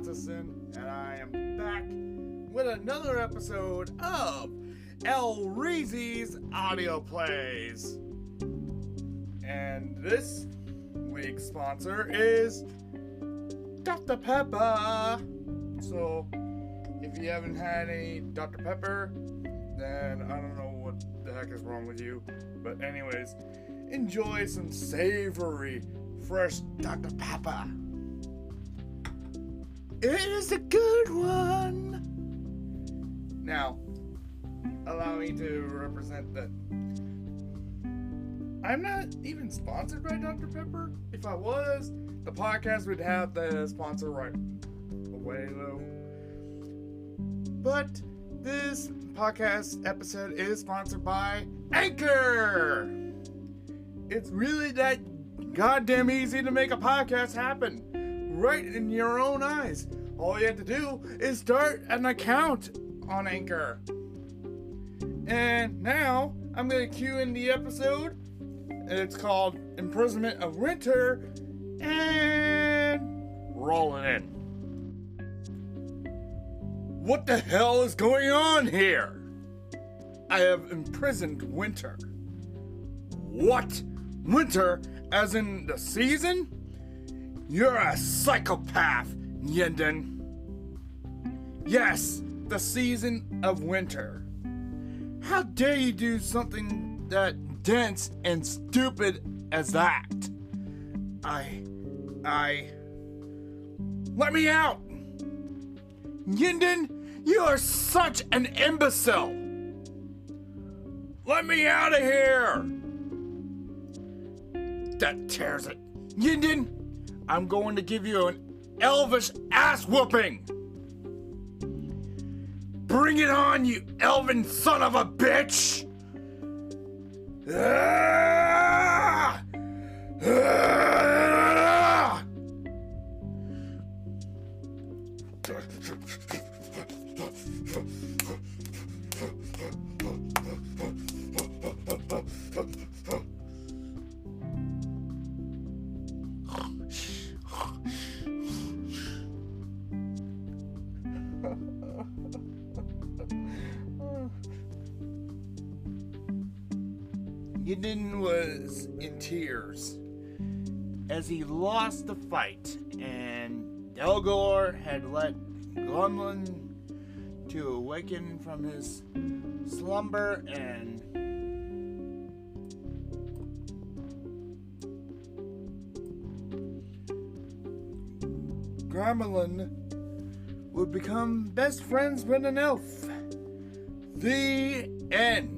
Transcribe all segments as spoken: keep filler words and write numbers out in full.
Masterson, and I am back with another episode of El Reezy's Audio Plays. And this week's sponsor is Doctor Pepper. So, if you haven't had any Doctor Pepper, then I don't know what the heck is wrong with you. But anyways, enjoy some savory, fresh Doctor Pepper. It is a good one. Now, allow me to represent that I'm not even sponsored by Doctor Pepper. If I was, the podcast would have the sponsor right away though. But this podcast episode is sponsored by Anchor. It's really that goddamn easy to make a podcast happen. Right in your own eyes. All you have to do is start an account on Anchor. And now I'm going to cue in the episode. It's called Imprisonment of Winter. And roll it in. What the hell is going on here? I have imprisoned Winter. What? Winter as in the season? You're a psychopath, Yinden. Yes, the season of winter. How dare you do something that dense and stupid as that? I... I... Let me out! Yinden, you are such an imbecile! Let me out of here! That tears it. Yinden! I'm going to give you an elvish ass whooping. Bring it on, you elven son of a bitch. Ah! Ah! Yinden was in tears as he lost the fight, and Delgor had let Glumlin to awaken from his slumber, and Gremlin would become best friends with an elf. The end.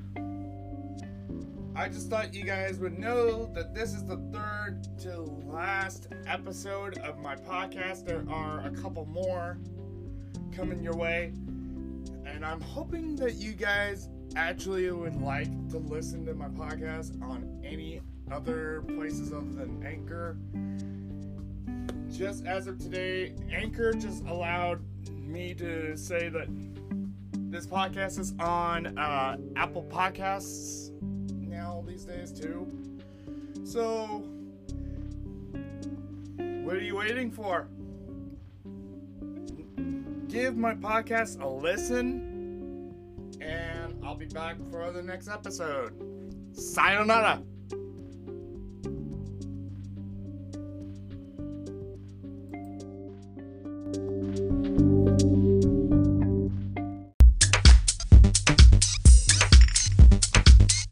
I just thought you guys would know that this is the third to last episode of my podcast. There are a couple more coming your way. And I'm hoping that you guys actually would like to listen to my podcast on any other places other than Anchor. Just as of today, Anchor just allowed me to say that this podcast is on uh, Apple Podcasts now these days too. So, what are you waiting for? Give my podcast a listen, and I'll be back for the next episode. Sayonara!